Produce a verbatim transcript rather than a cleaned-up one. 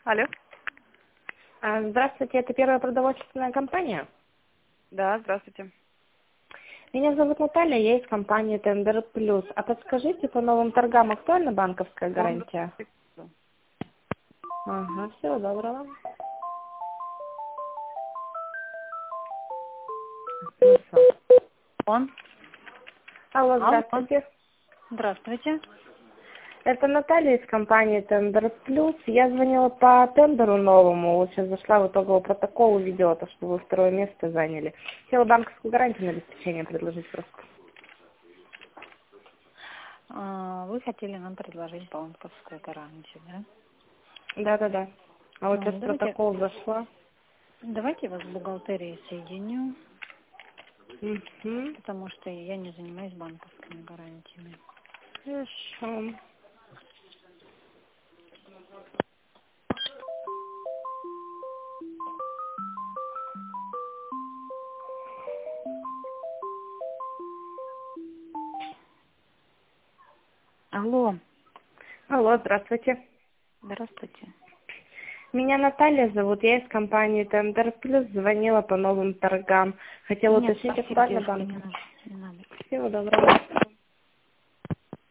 Алло. А, Здравствуйте, это первая продовольственная компания. Да, здравствуйте. Меня зовут Наталья, я из компании Тендер Плюс. А подскажите, по новым торгам актуальна банковская Он... гарантия? Ага, всего доброго. Он? Алло, Алло. здравствуйте. Здравствуйте. Это Наталья из компании Тендер Плюс. Я звонила по тендеру новому. Вот сейчас зашла в итоговый протокол, увидела, то, что вы второе место заняли. Хотела банковскую гарантию на обеспечение предложить просто. А, Вы хотели нам предложить банковскую гарантию, да? Да-да-да. А вот Ну, сейчас в давайте, протокол зашла. давайте я вас с бухгалтерией соединю, Угу. потому что я не занимаюсь банковскими гарантиями. Хорошо. Алло. Алло, здравствуйте. Здравствуйте. Меня Наталья зовут, я из компании Тендер Плюс, звонила по новым торгам. Хотела Нет, уточнить, спасибо, актуально девушка, банк. не надо. Не надо. Всего доброго.